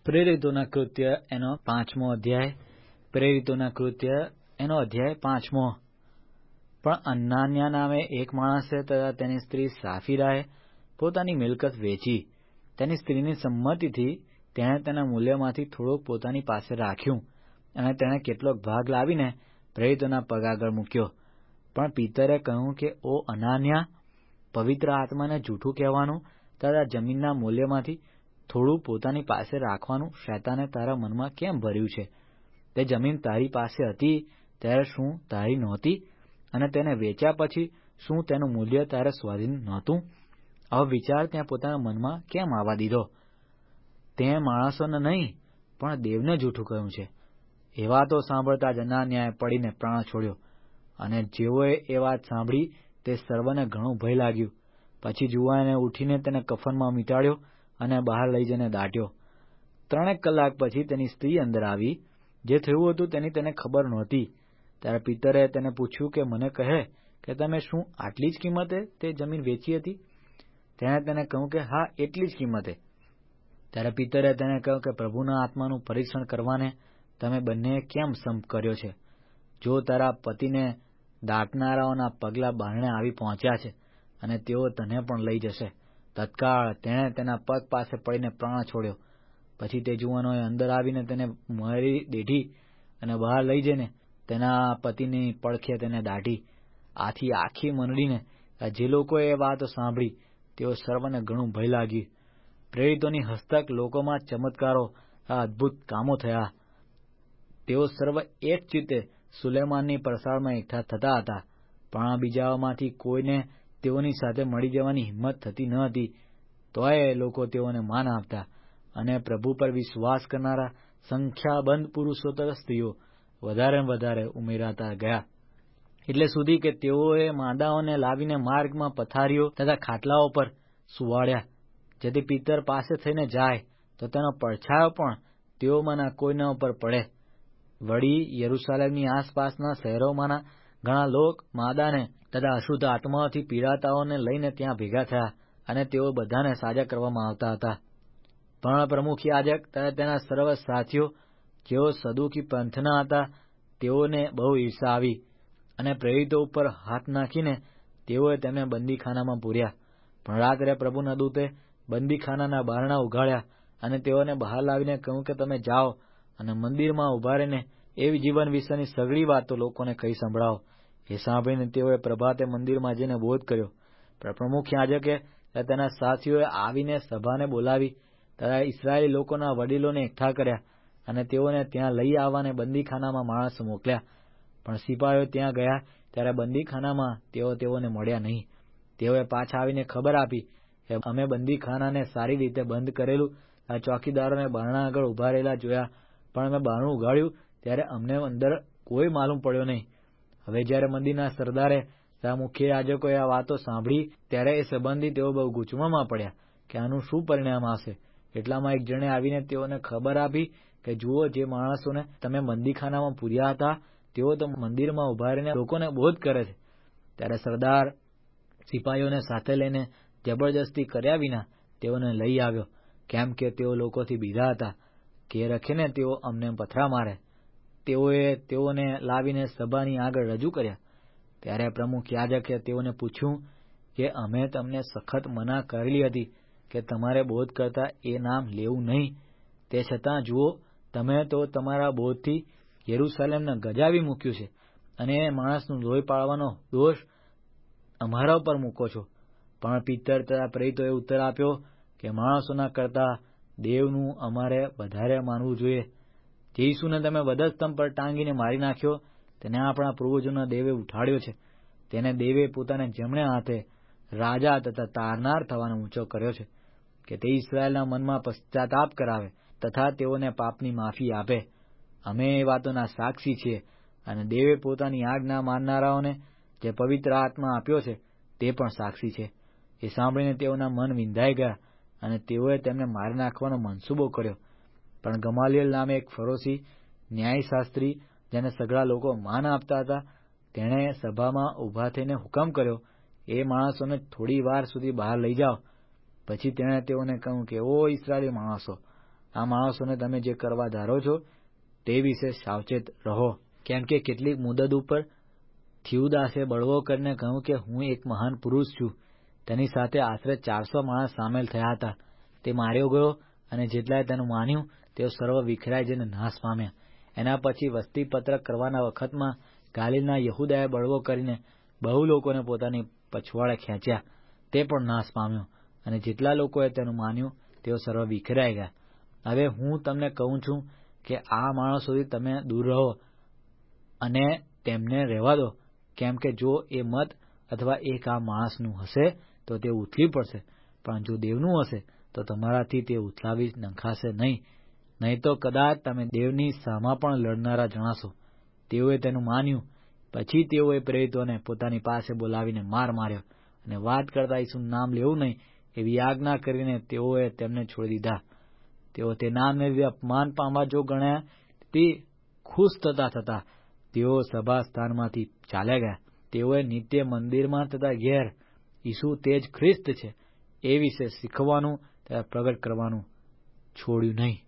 પ્રેરિતોના કૃત્ય એનો 5મો અધ્યાય. પ્રેરિતોના કૃત્ય એનો અધ્યાય 5મો. પણ અનાન્યા નામે એક માણસે તથા તેની સ્ત્રી સાફીરાએ પોતાની મિલકત વેચી. તેની સ્ત્રીની સંમતિથી તેણે તેના મૂલ્યમાંથી થોડુંક પોતાની પાસે રાખ્યું, અને તેણે કેટલોક ભાગ લાવીને પ્રેરિતોના પગ આગળ મૂક્યો. પણ પીતરે કહ્યું કે, ઓ અનાન્યા, પવિત્ર આત્માને જૂઠું કહેવાનું તથા જમીનના મૂલ્યમાંથી થોડું પોતાની પાસે રાખવાનું શૈતાને તારા મનમાં કેમ ભર્યું છે? તે જમીન તારી પાસે હતી ત્યારે શું તારી નહોતી? અને તેને વેચ્યા પછી શું તેનું મૂલ્ય તારે સ્વાધીન નહોતું? આવો વિચાર ત્યાં પોતાના મનમાં કેમ આવવા દીધો? તે માણસોને નહીં પણ દેવને જૂઠું કહ્યું છે. એ વાતો સાંભળતા જ અનાન્યાએ પડીને પ્રાણ છોડ્યો. અને જેઓએ એ વાત સાંભળી તે સર્વને ઘણું ભય લાગ્યું. પછી જુવાને ઉઠીને તેને કફનમાં મીટાડ્યો અને બહાર લઈ જઈને દાટ્યો. 3 કલાક પછી તેની સ્ત્રી અંદર આવી. જે થયું હતું તેની તેને ખબર નહોતી. ત્યારે પિતરે તેને પૂછ્યું કે મને કહે કે તમે શું આટલી જ કિંમતે તે જમીન વેચી હતી? તેણે તેને કહ્યું કે હા, એટલી જ કિંમતે. ત્યારે પિતરે તેને કહ્યું કે પ્રભુના આત્માનું પરીક્ષણ કરવાને તમે બંનેએ કેમ સંપ કર્યો છે? જો તારા પતિને દાટનારાઓના પગલાં બારણે આવી પહોંચ્યા છે, અને તેઓ તને પણ લઈ જશે. તત્કાળ તેણે તેના પગ પાસે પડીને પ્રાણ છોડ્યો. પછી તે જુવાનોએ અંદર આવીને તેને મારી દેઠી અને બહાર લઈ જઈને તેના પતિની પડખે તેને દાટી. આથી આખી મંડળીને જે લોકોએ એ વાતો સાંભળી તેઓ સર્વને ઘણું ભય લાગ્યું. પ્રેરિતોની હસ્તક લોકોમાં ચમત્કારો આ અદ્ભુત કામો થયા. તેઓ સર્વ એક ચિત્તે સુલેમાનની પ્રસાળમાં એકઠા થતા હતા. પણ બીજાઓમાંથી કોઈને તેઓની સાથે મળી જવાની હિંમત થતી ન હતી. તોય લોકો તેઓને માન આપતા, અને પ્રભુ પર વિશ્વાસ કરનારા સંખ્યાબંધ પુરુષો તથા સ્ત્રીઓ વધારે ને વધારે ઉમેરાતા ગયા. એટલે સુધી કે તેઓએ માંદાઓને લાવીને માર્ગમાં પથારીઓ તથા ખાટલાઓ પર સુવાડ્યા, જેથી પિતર પાસે થઈને જાય તો તેનો પડછાયો પણ તેઓમાંના કોઈના ઉપર પડે. વળી યરૂશાલેમની આસપાસના શહેરોમાંના ઘણા લોક માદાને તથા અશુદ્ધ આત્માઓથી પીડાતાઓને લઈને ત્યાં ભેગા થયા, અને તેઓ બધાને સાજા કરવામાં આવતા હતા. પણ પ્રમુખ યાજક તથા તેના સર્વ સાથીઓ, જેઓ સદુકી પંથના હતા, તેઓને બહુ ઈર્ષા આવી, અને પ્રેરિતો ઉપર હાથ નાખીને તેઓએ તેમને બંદીખાનામાં પૂર્યા. પણ રાત્રે પ્રભુના દૂતે બંદીખાનાના બારણા ઉઘાડ્યા, અને તેઓને બહાર લાવીને કહ્યું કે તમે જાઓ અને મંદિરમાં ઉભા રહીને એવી જીવન વિશેની સઘળી વાતો લોકોને કહી સંભળાવો. એ સાંભળીને તેઓએ પ્રભાતે મંદિરમાં જઈને બોધ કર્યો. પણ પ્રમુખ યાજકે તેના સાથીઓએ આવીને સભાને બોલાવી તથા ઇસ્રાયેલી લોકોના વડીલોને એકઠા કર્યા, અને તેઓને ત્યાં લઈ આવવાને બંદીખાનામાં માણસો મોકલ્યા. પણ સિપાહીઓ ત્યાં ગયા ત્યારે બંદીખાનામાં તેઓને મળ્યા નહીં. તેઓએ પાછા આવીને ખબર આપી કે અમે બંદીખાનાને સારી રીતે બંધ કરેલું, આ ચોકીદારોને બારણા આગળ ઉભા રહેલા જોયા, પણ અમે બારણું ઉઘાડ્યું ત્યારે અમને અંદર કોઈ માલુમ પડ્યો નહીં. હવે જ્યારે મંદિરના સરદારે તથા મુખ્ય યાજકોએ આ વાતો સાંભળી ત્યારે એ સંબંધી તેઓ બહુ ગૂંચવણમાં પડ્યા કે આનું શું પરિણામ આવશે. એટલામાં એક જણે આવીને તેઓને ખબર આપી કે જુઓ, જે માણસોને તમે બંદીખાનામાં પૂર્યા હતા તેઓ તો મંદિરમાં ઉભા રહીને લોકોને બોધ કરે છે. ત્યારે સરદાર સિપાહીઓને સાથે લઈને જબરજસ્તી કર્યા વિના તેઓને લઈ આવ્યો, કેમ કે તેઓ લોકોથી બીધા હતા કે રખીને તેઓ અમને પથરા મારે. તેઓએ તેઓને લાવીને સભાની આગળ રજૂ કર્યા. ત્યારે પ્રમુખ યાજકે તેઓને પૂછ્યું કે અમે તમને સખત મના કરેલી હતી કે તમારે બોધ કરતા એ નામ લેવું નહીં. તે છતાં જુઓ, તમે તો તમારા બોધથી યરૂશાલેમને ગજાવી મૂક્યું છે, અને એ માણસનું લોહી પાડવાનો દોષ અમારા ઉપર મૂકો છો. પણ પિતર તથા પ્રેરિતોએ ઉત્તર આપ્યો કે માણસોના કરતા દેવનું અમારે વધારે માનવું જોઈએ. જે ઈસુને તમે વધસ્તંભ પર ટાંગીને મારી નાખ્યો, તેને આપણા પૂર્વજોના દેવે ઉઠાડ્યો છે. તેને દેવે પોતાને જમણે હાથે રાજા તથા તારનાર થવાનો ઊંચો કર્યો છે, કે તે ઇસ્રાયેલના મનમાં પશ્ચાતાપ કરાવે તથા તેઓને પાપની માફી આપે. અમે એ વાતોના સાક્ષી છીએ, અને દેવે પોતાની આજ્ઞા માનનારાઓને જે પવિત્ર આત્મા આપ્યો છે તે પણ સાક્ષી છે. એ સાંભળીને તેઓના મન વિંધાઈ ગયા, અને તેઓએ તેમને મારી નાખવાનો મનસૂબો કર્યો. પણ ગમાલિયેલ નામે એક ફરોશી ન્યાયશાસ્ત્રી, જેને સઘળા લોકો માન આપતા હતા, તેણે સભામાં ઊભા થઈને હુકમ કર્યો, એ માણસોને થોડી વાર સુધી બહાર લઈ જાઓ. પછી તેણે તેઓને કહ્યું કે ઓ ઇસ્રાયેલી માણસો, આ માણસોને તમે જે કરવા ધારો છો તે વિશે સાવચેત રહો, કેમ કે કેટલીક મુદત ઉપર થિયુદાસે બળવો કરીને કહ્યું કે હું એક મહાન પુરુષ છું. તેની સાથે આશરે 400 માણસ સામેલ થયા હતા. તે માર્યો ગયો અને જેટલાએ તેનું માન્યું તેઓ સર્વ વિખરાઈ જઈને નાશ પામ્યા. એના પછી વસ્તીપત્રક કરવાના વખતમાં ગાલિલના યહૂદાએ બળવો કરીને બહુ લોકોને પોતાની પછવાડે ખેંચ્યા. તે પણ નાશ પામ્યો અને જેટલા લોકોએ તેનું માન્યું તેઓ સર્વ વિખરાઈ ગયા. હવે હું તમને કહું છું કે આ માણસોથી તમે દૂર રહો અને તેમને રહેવા દો, કેમ કે જો એ મત અથવા એક આ માણસનું હશે તો તે ઉથલી પડશે, પણ જો દેવનું હશે તો તમારાથી તે ઉથલાવી નંખાશે નહીં તો કદાચ તમે દેવની સામા પણ લડનારા જણાશો. તેઓએ તેનું માન્યું. પછી તેઓએ પ્રેરિતોને પોતાની પાસે બોલાવીને માર્યો અને વાત કરતા ઈસુનું નામ લેવું નહીં એવી આજ્ઞા કરીને તેઓએ તેમને છોડી દીધા. તેઓ તે નામને લીધે અપમાન પામવા જો ગણ્યા તે ખુશ થતા તેઓ સભા સ્થાનમાંથી ચાલ્યા ગયા. તેઓએ નિત્ય મંદિરમાં તથા ઘેર ઈસુ તે જ ખ્રિસ્ત છે એ વિશે શીખવાનું તથા પ્રગટ કરવાનું છોડ્યું નહીં.